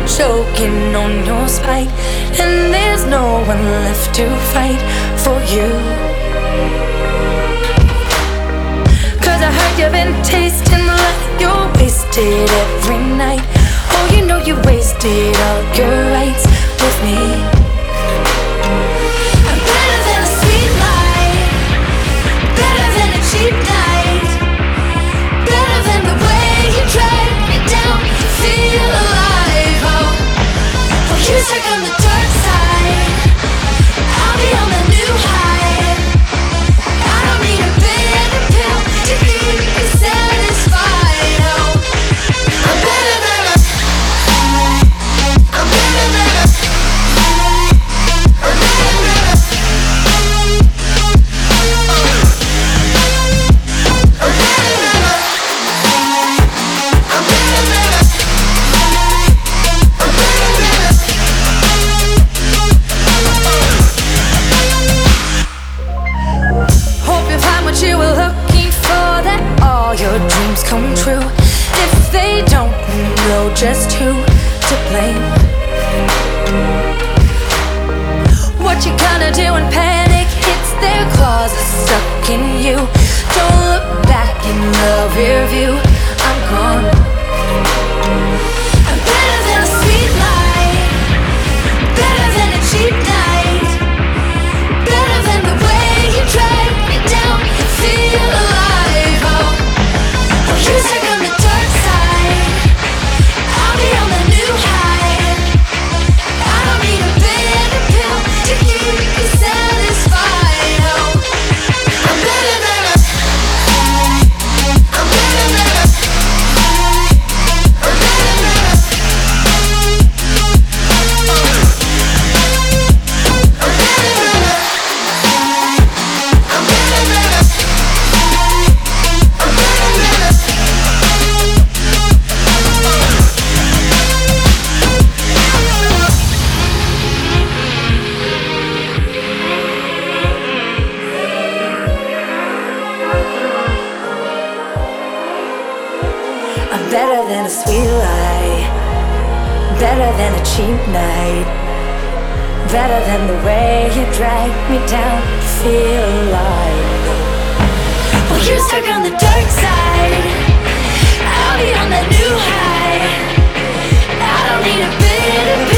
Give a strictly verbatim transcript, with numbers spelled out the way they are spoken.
choking on your spite, and there's no one left to fight for you. Cause I heard you've been tasting the light, you're wasted every night. Oh, you know you wasted all your rights with me. I'm better than a sweet lie, better than a cheap night, better than the way you drag me down to feel alive. Oh, well, you stuck on the dark side, I'll be on the new high. I don't need a bitter pill to keep me satisfied. Oh, I'm better than a, I'm better than a, I'm better than a, I'm better than a, I'm better than a, I'm better than a. Hope you find what you were looking for, that all your dreams come true. If they don't, know just who to blame. What you gonna do when panic hits? Their claws are stuck in you. Don't look back in the rear view, I'm gone. I'm better than a sweet lie, better than a cheap night, better than the way you drag me down to feel alive. Oh, well, you stuck on the dark side, I'll be on the new high. I don't need a bitter pill to keep me satisfied. Oh, I'm better than a, I'm better than a, I'm better than a, I'm better than a, I'm better than a, I'm better than a. I'm better than a sweet lie, better than a cheap night, better than the way you drag me down to feel alive. Well, you're stuck on the dark side, I'll be on the new high. I don't need a bit of